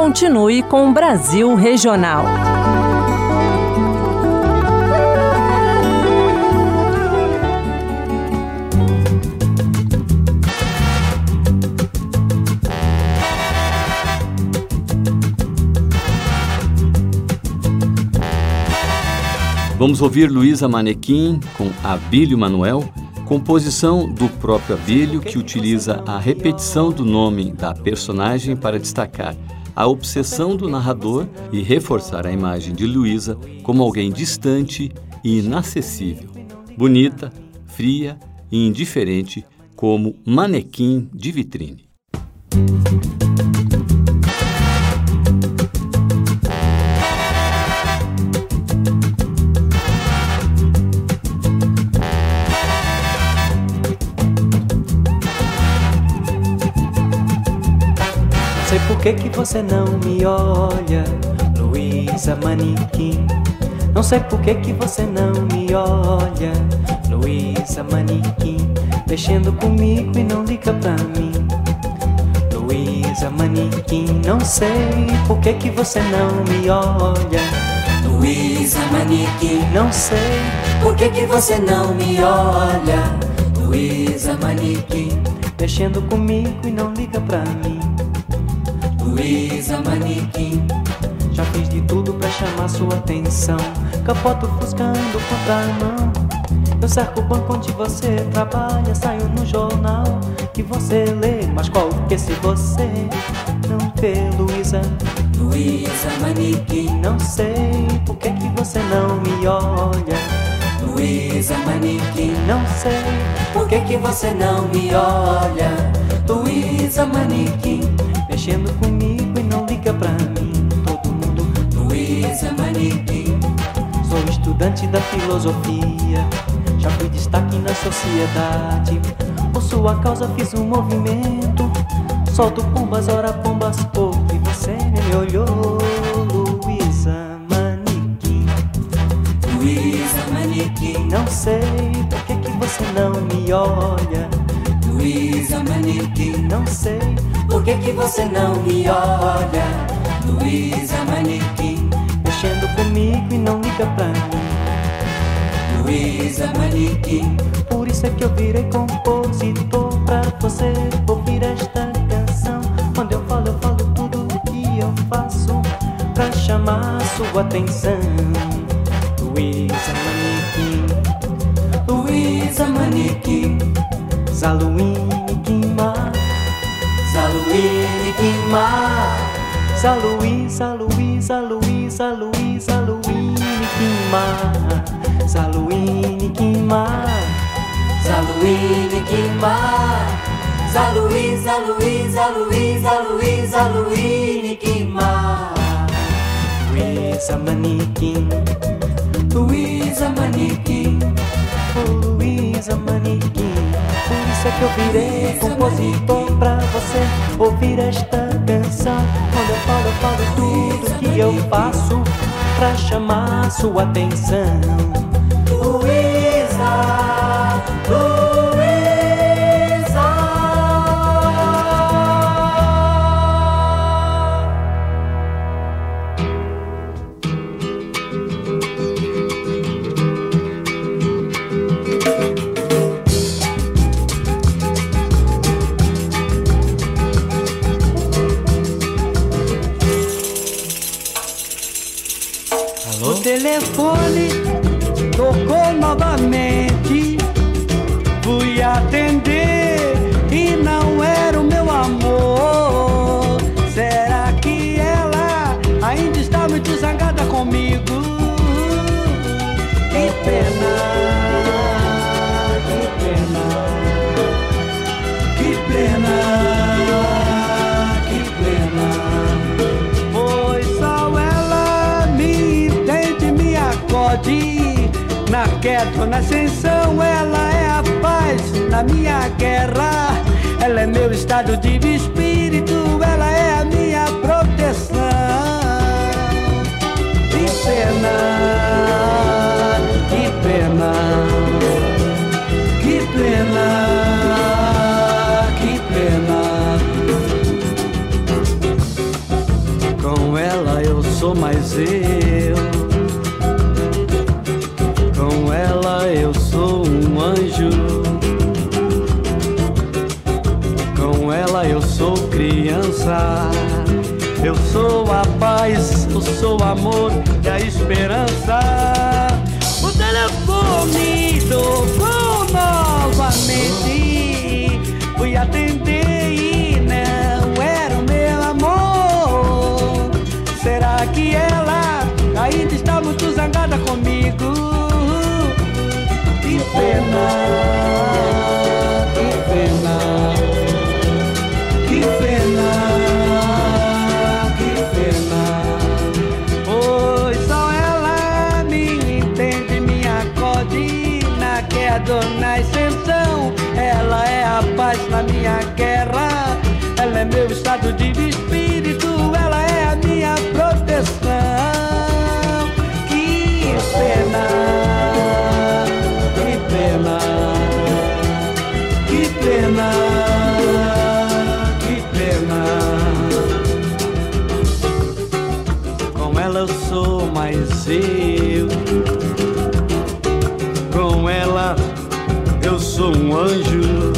continue com o Brasil Regional. Vamos ouvir Luísa Manequim com Abílio Manuel, composição do próprio Abílio, que utiliza a repetição do nome da personagem para destacar a obsessão do narrador e reforçar a imagem de Luísa como alguém distante e inacessível, bonita, fria e indiferente, como manequim de vitrine. Sei por que você não me olha, Luísa Manequim. Não sei por que você não me olha, Luísa Manequim. Mexendo comigo e não liga pra mim, Luísa Manequim. Não sei por que você não me olha, Luísa Manequim. Não sei por que você não me olha, Luísa Manequim. Mexendo comigo e não liga pra mim, Luísa Manequim. Já fiz de tudo pra chamar sua atenção, capoto ofuscando contramão. Eu cerco o banco onde você trabalha, saio no jornal que você lê. Mas qual que se você não vê, Luísa? Luísa Manequim. Não sei por que você não me olha, Luísa Manequim. Não sei por que você não me olha, Luísa Manequim. Mexendo comigo e não liga pra mim, todo mundo, Luísa Manequim. Sou estudante da filosofia, já fui destaque na sociedade. Por sua causa fiz um movimento, solto pombas, ora pombas pouco. E você nem me olhou, Luísa Manequim. Luísa Manequim. Não sei por que você não me olha, Luísa Manequim. Não sei por que você não me olha, Luísa Manequim. Mexendo comigo e não liga pra mim, Luísa Manequim. Por isso é que eu virei compositor, pra você ouvir esta canção. Quando eu falo tudo o que eu faço pra chamar sua atenção, Luísa Manequim. Luísa Manequim. Zaluíne Quimar, Zaluíne Quimar, Zaluísa, Luísa, Luísa, Luísa, Luíne Quimar, Zaluíne Quimar, Zaluíne Quimar, Zaluísa, Luísa, Luísa, Luísa, Luíne Quimar. Luísa Manequim, Luísa Manequim, Luísa Manequim. Por isso é que eu virei compositor, pra você ouvir esta canção. Quando eu falo tudo que eu faço pra chamar sua atenção, Luísa, Luísa. O telefone tocou novamente, fui atender e não era o meu amor. Será que ela ainda está muito zangada comigo? Que pena, que pena, que pena, que pena. Pois só ela me entende, me acode. Na queda ou na ascensão, ela é a paz na minha guerra. Ela é meu estado de espírito, ela é a minha proteção. Que pena, que pena, que pena, que pena. ela eu sou criança. Eu sou a paz, eu sou o amor e a esperança. O telefone tocou novamente. Fui atender e não era o meu amor. Será que ela ainda está muito zangada comigo? Que pena, que pena, que pena, que pena. Pois só ela me entende, me acode na queda, na exceção. Ela é a paz na minha guerra. Ela é meu estado de espírito. Ela é a minha proteção. Que pena, que pena, que pena, que pena. Com ela eu sou mais eu. Com ela eu sou um anjo.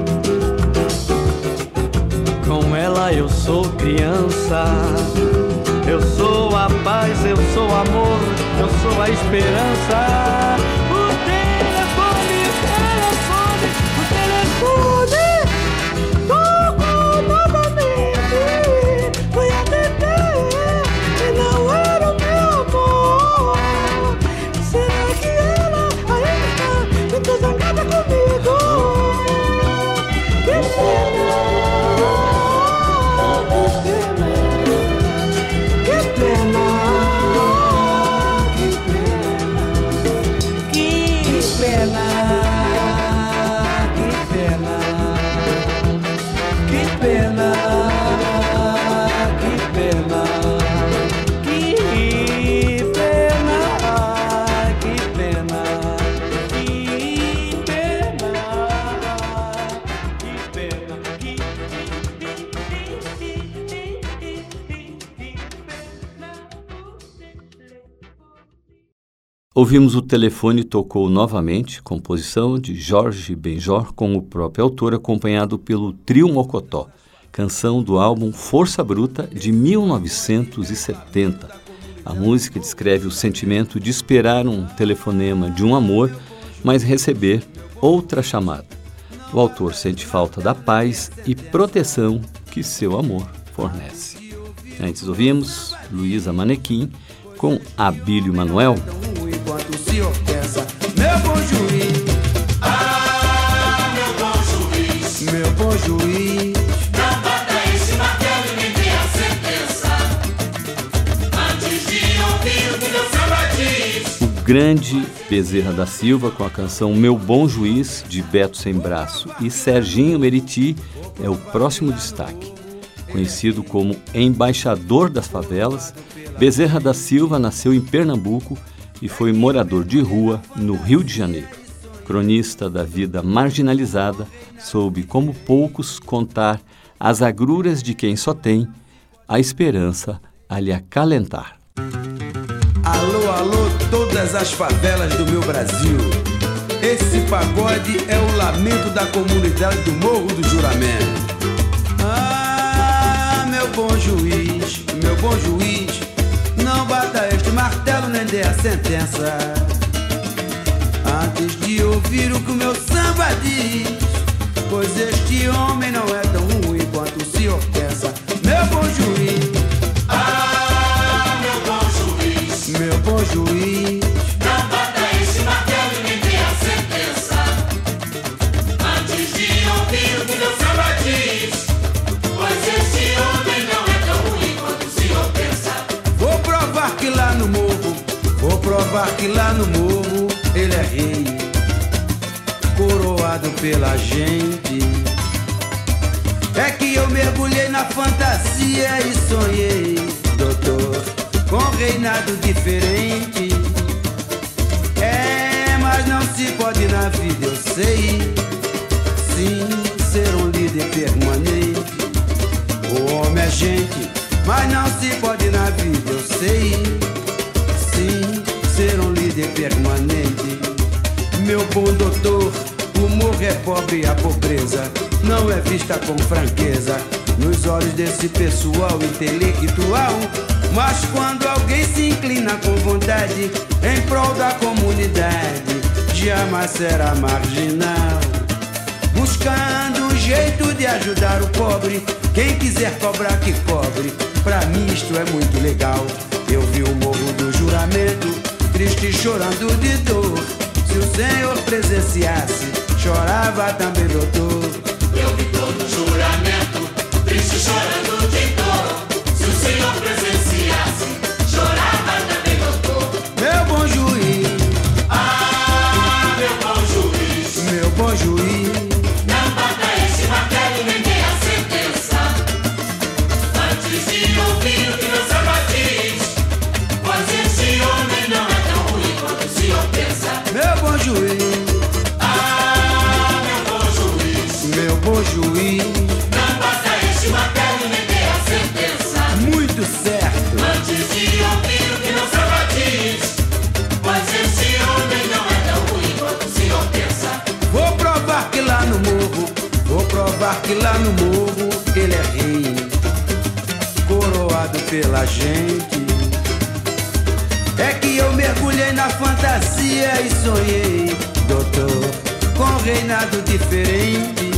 Com ela eu sou criança. Eu sou a paz, eu sou o amor, eu sou a esperança. O telefone, o telefone, o telefone tocou novamente. Fui atender e não era o meu amor. Será que ela ainda está muito zangada comigo? Que pena. Ouvimos O Telefone Tocou Novamente, composição de Jorge Benjor, com o próprio autor, acompanhado pelo Trio Mocotó, canção do álbum Força Bruta, de 1970. A música descreve o sentimento de esperar um telefonema de um amor, mas receber outra chamada. O autor sente falta da paz e proteção que seu amor fornece. Antes ouvimos Luísa Manequim com Abílio Manuel. Enquanto se orquestra, meu bom juiz. Ah, meu bom juiz. Meu bom juiz. Não bata esse martelo e nem dê a sentença. Antes de ouvir o que meu samba diz. O grande Bezerra da Silva com a canção Meu Bom Juiz, de Beto Sem Braço, e Serginho Meriti é o próximo destaque. Conhecido como embaixador das favelas, Bezerra da Silva nasceu em Pernambuco e foi morador de rua no Rio de Janeiro. Cronista da vida marginalizada, soube como poucos contar as agruras de quem só tem a esperança a lhe acalentar. Alô, alô, todas as favelas do meu Brasil. Esse pagode é o lamento da comunidade do Morro do Juramento. Ah, meu bom juiz, não bata este martelo nem dê a sentença. Antes de ouvir o que o meu samba diz, pois este homem não é tão ruim quanto se orquestra. Meu bom juiz, Ah, meu bom juiz. meu bom juiz. Não bata esse martelo e nem dê a sentença. Antes de ouvir o que meu samba diz, pois este homem não é tão ruim quanto o senhor pensa. Vou provar que lá no morro, ele é rei, coroado pela gente. É que eu mergulhei na fantasia e sonhei, doutor, com reinado diferente. É, mas não se pode na vida, eu sei, sim, ser um líder permanente. O homem é gente, mas não se pode na vida, eu sei, sim, ser um líder permanente. Meu bom doutor, O morro é pobre e a pobreza não é vista com franqueza nos olhos desse pessoal intelectual. Mas quando alguém se inclina com vontade em prol da comunidade, jamais será marginal. Buscando um jeito de ajudar o pobre, quem quiser cobrar que cobre, pra mim isto é muito legal. Eu vi o morro do juramento, triste chorando de dor. Se o Senhor presenciasse, chorava também, doutor. Eu vi todo o juramento, triste chorando de dor. Se o Senhor presenciasse, chorava também, doutor. Meu bom juiz, Ah, meu bom juiz, meu bom juiz, não bata este martelo nem dê a sentença antes de ouvir o que meu samba diz, pois este homem não é tão ruim quanto o senhor pensa. meu bom juiz, Ah, meu bom juiz, meu bom juiz, não bata este martelo nem dê a sentença muito certo. antes de ouvir o que meu samba diz, pois este homem não é tão ruim quanto o senhor pensa. Vou provar que lá no morro, vou provar que lá no morro ele é rei, coroado pela gente. É que eu mergulhei na fantasia e sonhei, doutor, com um reinado diferente.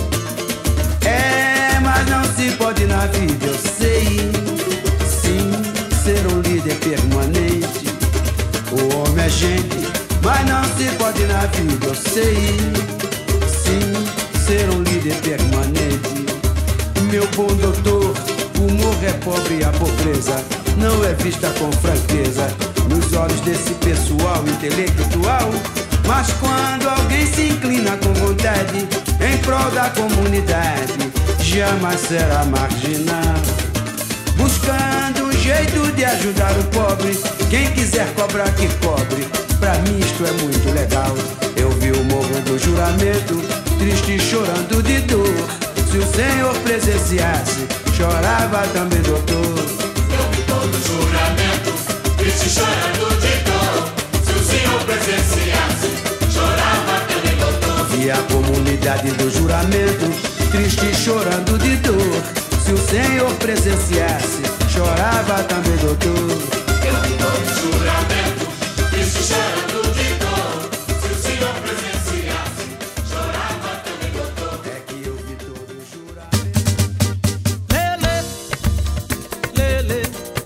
É, mas não se pode na vida, eu sei, sim, ser um líder permanente. O homem é gente, mas não se pode na vida, eu sei, sim, ser um líder permanente. Meu bom doutor, o morro é pobre e a pobreza não é vista com franqueza nos olhos desse pessoal intelectual. Mas quando alguém se inclina com vontade em prol da comunidade, jamais será marginal. Buscando um jeito de ajudar o pobre, quem quiser cobrar que cobre, pra mim isto é muito legal. Eu vi o morro do juramento, triste chorando de dor. Se o Senhor presenciasse, chorava também, doutor. Eu vi todo o juramento, triste chorando de dor. Se o senhor presenciasse, chorava também, doutor. Vi a comunidade do juramento, triste chorando de dor. Se o Senhor presenciasse, chorava também, doutor. Eu vi todo o juramento, triste chorando de dor. Se o senhor presenciasse, chorava também, doutor. É que eu vi todo o juramento. Lele, lele,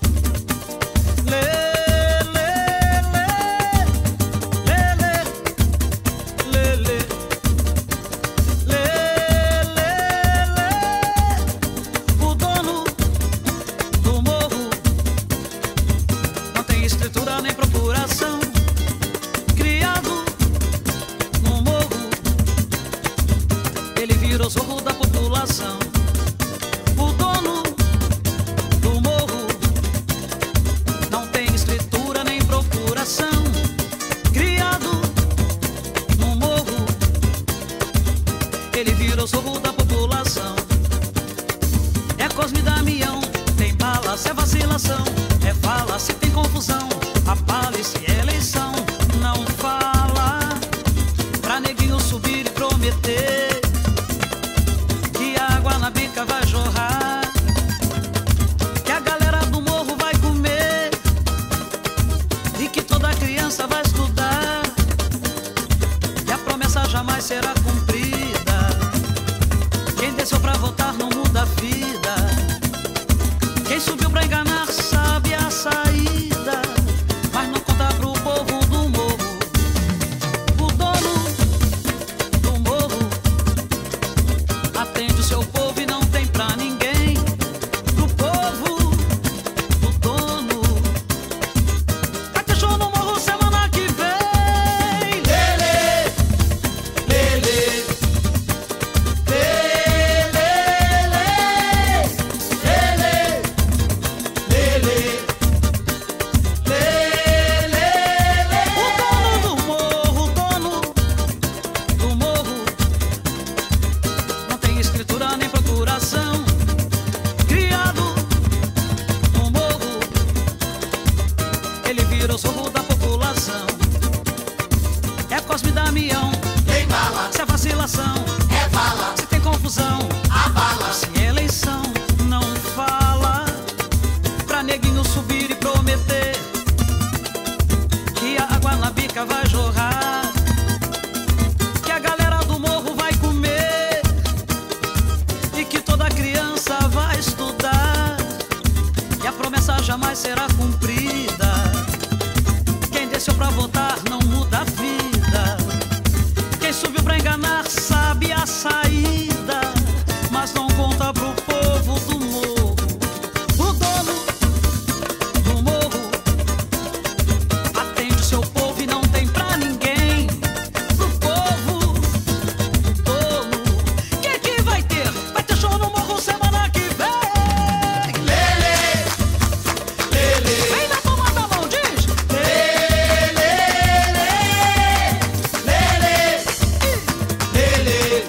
o dono do morro não tem escritura nem procuração. Criado no morro, ele virou zorro da população. O dono do morro não tem escritura nem procuração. Criado no morro, ele virou zorro da população. É Cosme e Damião, tem bala, se é vacilação. É fala, se tem confusão. Apale, se é eleição. Não fala pra neguinho subir e prometer que a água na bica vai jorrar, que a galera do morro vai comer e que toda criança vai estudar, e a promessa jamais será cumprida. Quem desceu pra votar não muda a vida. Quem subiu pra enganar sabe a saída, mas não conta pro povo do morro. O dono do morro atende o seu povo e não tem pra ninguém. Pro povo do dono vai ter show no morro semana que vem. Lele, lele, lele, lele, lele, música vai jorrar, que a galera do morro vai comer e que toda criança vai estudar e a promessa jamais será cumprida. Quem desceu pra votar não muda a vida, quem subiu pra enganar sabe a saída, mas não conta pro povo do morro. O dono do morro atende o seu povo e não tem pra ninguém. Pro povo do dono, que vai ter? Vai ter show no morro semana que vem. Lele, lele, vem na palma da mão, diz. Lele, lele, lele, lele,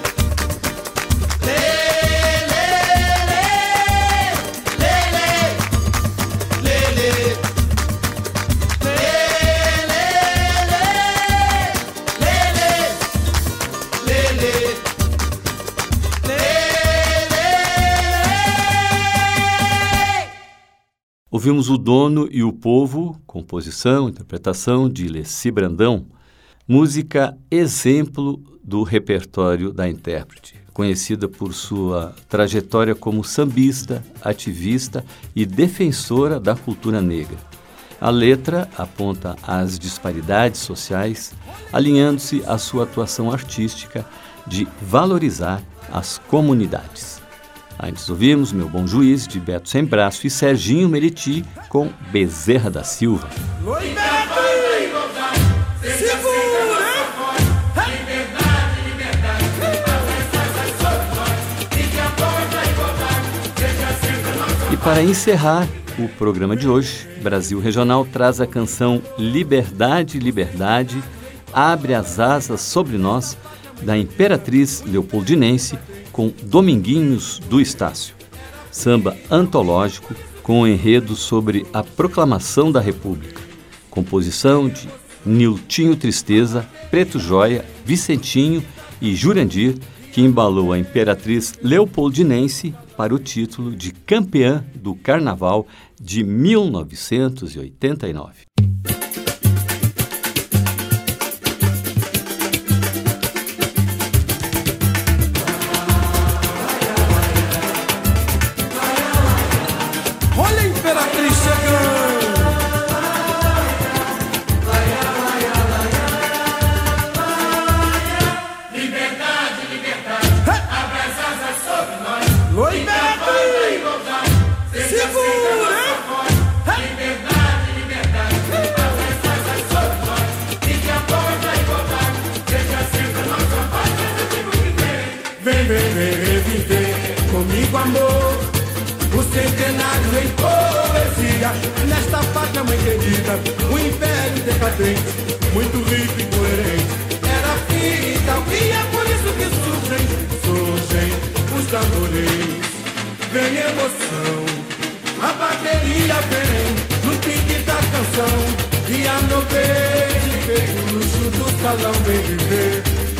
Ouvimos O Dono e o Povo, composição, interpretação de Leci Brandão, música exemplo do repertório da intérprete, conhecida por sua trajetória como sambista, ativista e defensora da cultura negra. A letra aponta as disparidades sociais, alinhando-se à sua atuação artística de valorizar as comunidades. Antes ouvimos Meu Bom Juiz, de Beto Sem Braço, e Serginho Meriti, com Bezerra da Silva. Oi, Beto! Segura! Liberdade, liberdade. E para encerrar o programa de hoje, Brasil Regional traz a canção Liberdade, Liberdade, Abre as Asas Sobre Nós, da Imperatriz Leopoldinense, com Dominguinhos do Estácio. Samba antológico com um enredo sobre a proclamação da República. Composição de Niltinho Tristeza, Preto Joia, Vicentinho e Jurandir, que embalou a Imperatriz Leopoldinense para o título de campeã do Carnaval de 1989. Olha a Imperatriz chegando! Liberdade, liberdade. Abre as asas sobre nós. Oi, Beto! Segura! Liberdade, liberdade. Abre as asas sobre nós. E que a voz da igualdade seja sempre nossa paz. Vem, vem, vem reviver comigo, amor, o centenário em poesia. Nesta pátria, mãe querida, o império decadente, muito rico e coerente, era fita, e é por isso que surgem os tambores. Vem emoção, a bateria vem no pique da canção, e a meu beijo feito o luxo do salão. Vem viver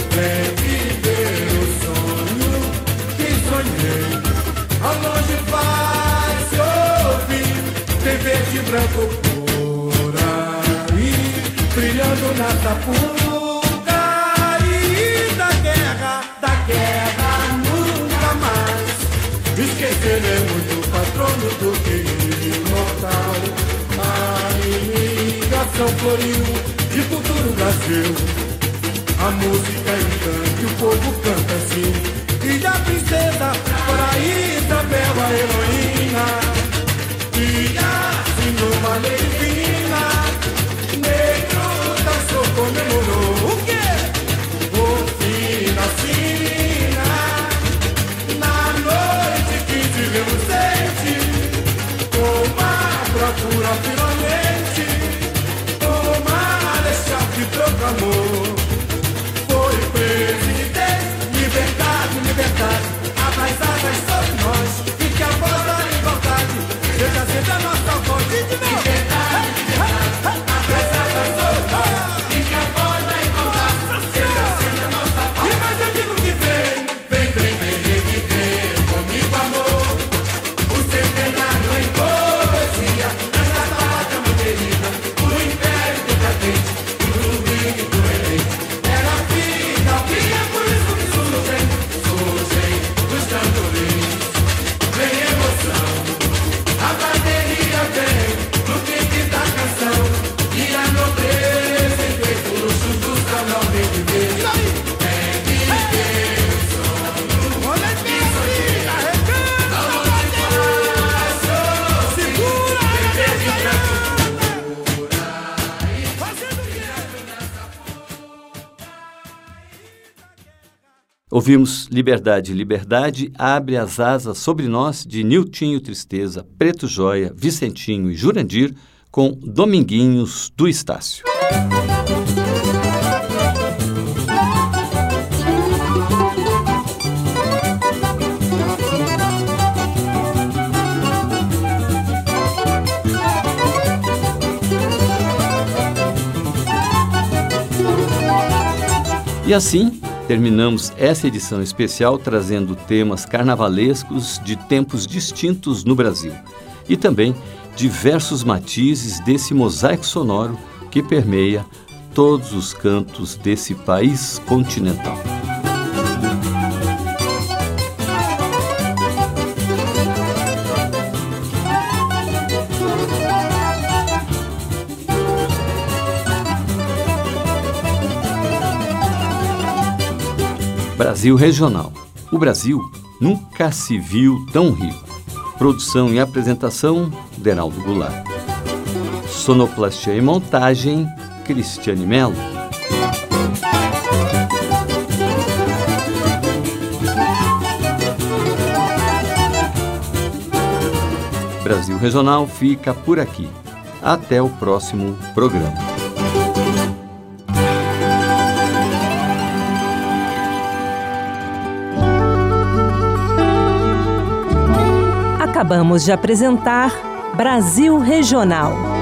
o sonho que sonhei. Ao longe vai se ouvir, tem verde e branco por aí, brilhando na Sapuca. E da guerra nunca mais esqueceremos do patrono do querido imortal. A imigração floriu de futuro Brasil, a música encanta e o povo canta assim. E a princesa, para Isabel, a heroína, e assim numa lei divina, negro dançou, comemorou o quê? O fim da sina, na noite que tivemos sede, com uma bravura finalmente, o marechal que proclamou, foi presidente. Liberdade, liberdade, abra as asas sobre nós, e que a voz da igualdade seja sempre a nossa voz. Liberdade, liberdade, abra as asas sobre nós, e que a voz da igualdade seja sempre a nossa voz. E mais eu digo que vem reviver comigo, amor, o centenário em poesia. Nesta Ouvimos Liberdade, Liberdade, Abre as Asas Sobre Nós, de Niltinho Tristeza, Preto Joia, Vicentinho e Jurandir, com Dominguinhos do Estácio. E assim, terminamos essa edição especial trazendo temas carnavalescos de tempos distintos no Brasil e também diversos matizes desse mosaico sonoro que permeia todos os cantos desse país continental. Brasil Regional. O Brasil nunca se viu tão rico. Produção e apresentação, Deraldo Goulart. Sonoplastia e montagem, Cristiane Mello. Brasil Regional fica por aqui. Até o próximo programa. Acabamos de apresentar Brasil Regional.